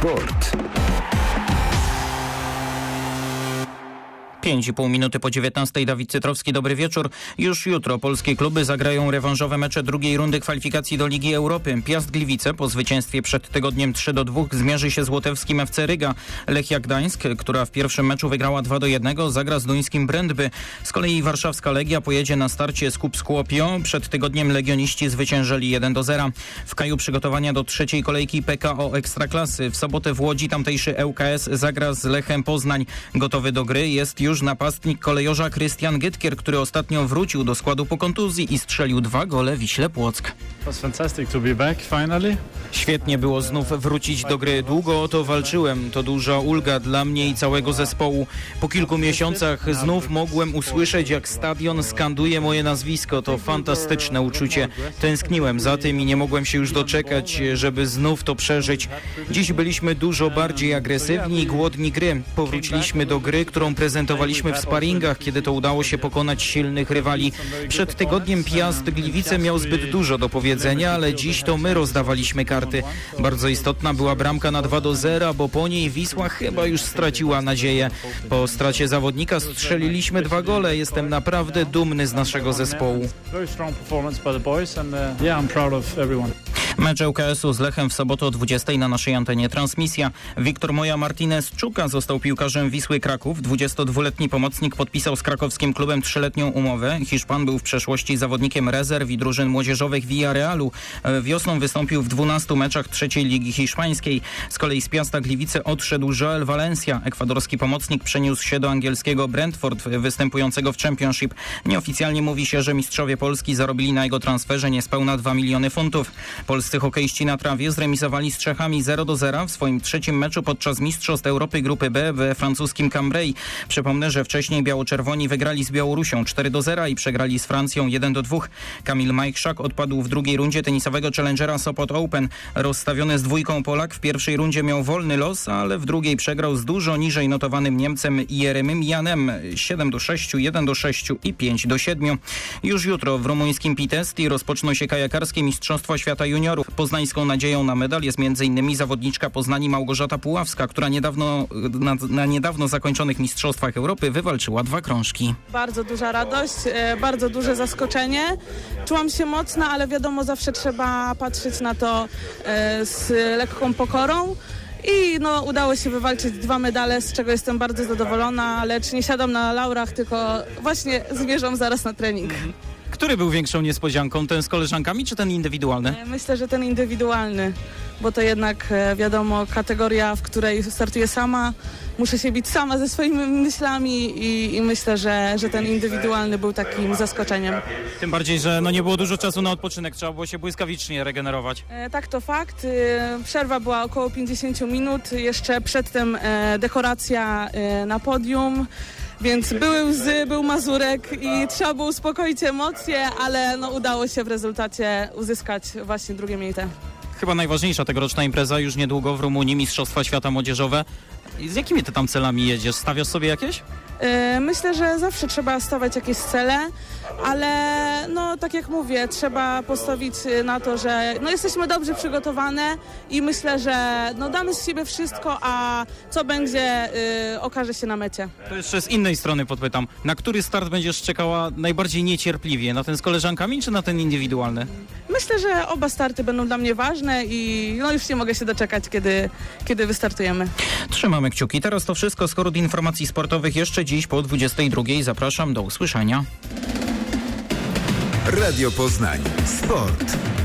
Sport. 5,5 minuty po 19:00. Dawid Cytrowski, dobry wieczór. Już jutro polskie kluby zagrają rewanżowe mecze drugiej rundy kwalifikacji do Ligi Europy. Piast Gliwice po zwycięstwie przed tygodniem 3-2 zmierzy się z łotewskim FC Ryga. Lechia Gdańsk, która w pierwszym meczu wygrała 2-1, zagra z duńskim Brøndby. Z kolei warszawska Legia pojedzie na starcie z KuB Skłopio. Przed tygodniem legioniści zwyciężyli 1-0. W Kaju przygotowania do trzeciej kolejki PKO Ekstraklasy. W sobotę w Łodzi tamtejszy ŁKS zagra z Lechem Poznań. Gotowy do gry jest już napastnik kolejorza Krystian Gytkier, który ostatnio wrócił do składu po kontuzji i strzelił 2 gole Wiśle Płock. Świetnie było znów wrócić do gry. Długo o to walczyłem. To duża ulga dla mnie i całego zespołu. Po kilku miesiącach znów mogłem usłyszeć, jak stadion skanduje moje nazwisko. To fantastyczne uczucie. Tęskniłem za tym i nie mogłem się już doczekać, żeby znów to przeżyć. Dziś byliśmy dużo bardziej agresywni i głodni gry. Powróciliśmy do gry, którą prezentowaliśmy w sparingach, kiedy to udało się pokonać silnych rywali. Przed tygodniem Piast Gliwice miał zbyt dużo do powiedzenia, ale dziś to my rozdawaliśmy karty. Bardzo istotna była bramka na 2-0, bo po niej Wisła chyba już straciła nadzieję. Po stracie zawodnika strzeliliśmy 2 gole. Jestem naprawdę dumny z naszego zespołu. Mecz ŁKS-u z Lechem w sobotę o 20:00 na naszej antenie transmisja. Wiktor Moja Martinez-Czuka został piłkarzem Wisły Kraków. 22-letni pomocnik podpisał z krakowskim klubem 3-letnią umowę. Hiszpan był w przeszłości zawodnikiem rezerw i drużyn młodzieżowych Villarealu. Wiosną wystąpił w 12 meczach trzeciej ligi hiszpańskiej. Z kolei z Piasta Gliwice odszedł Joel Valencia. Ekwadorski pomocnik przeniósł się do angielskiego Brentford, występującego w Championship. Nieoficjalnie mówi się, że mistrzowie Polski zarobili na jego transferze niespełna 2 miliony funtów. Polscy hokeiści na trawie zremisowali z Czechami 0-0 w swoim trzecim meczu podczas Mistrzostw Europy Grupy B we francuskim Cambrai. Przypomnę, że wcześniej biało-czerwoni wygrali z Białorusią 4-0 i przegrali z Francją 1-2. Kamil Majchrzak odpadł w drugiej rundzie tenisowego Challengera Sopot Open. Rozstawiony z dwójką Polak w pierwszej rundzie miał wolny los, ale w drugiej przegrał z dużo niżej notowanym Niemcem Jeremym Janem 7-6, 1-6 i 5-7. Już jutro w rumuńskim Pitești rozpoczną się kajakarskie Mistrzostwa Świata Juniorów. Poznańską nadzieją na medal jest m.in. zawodniczka Poznani Małgorzata Puławska, która na niedawno zakończonych Mistrzostwach Europy wywalczyła 2 krążki. Bardzo duża radość, bardzo duże zaskoczenie. Czułam się mocna, ale wiadomo, zawsze trzeba patrzeć na to z lekką pokorą. I udało się wywalczyć 2 medale, z czego jestem bardzo zadowolona, lecz nie siadam na laurach, tylko właśnie zmierzam zaraz na trening. Który był większą niespodzianką? Ten z koleżankami czy ten indywidualny? Myślę, że ten indywidualny, bo to jednak wiadomo kategoria, w której startuję sama. Muszę się bić sama ze swoimi myślami i myślę, że ten indywidualny był takim zaskoczeniem. Tym bardziej, że nie było dużo czasu na odpoczynek, trzeba było się błyskawicznie regenerować. Tak, to fakt. Przerwa była około 50 minut, jeszcze przedtem dekoracja na podium. Więc były łzy, był mazurek i trzeba było uspokoić emocje, ale udało się w rezultacie uzyskać właśnie drugie miejsce. Chyba najważniejsza tegoroczna impreza już niedługo w Rumunii, Mistrzostwa Świata Młodzieżowe. Z jakimi ty tam celami jedziesz? Stawiasz sobie jakieś? Myślę, że zawsze trzeba stawiać jakieś cele, ale tak jak mówię, trzeba postawić na to, że jesteśmy dobrze przygotowane i myślę, że damy z siebie wszystko, a co będzie, okaże się na mecie. To jeszcze z innej strony podpytam, na który start będziesz czekała najbardziej niecierpliwie? Na ten z koleżankami czy na ten indywidualny? Myślę, że oba starty będą dla mnie ważne i już nie mogę się doczekać, kiedy wystartujemy. Trzymamy kciuki. Teraz to wszystko z Hordy Informacji Sportowych. Jeszcze dziś po 22:00. Zapraszam, do usłyszenia. Radio Poznań. Sport.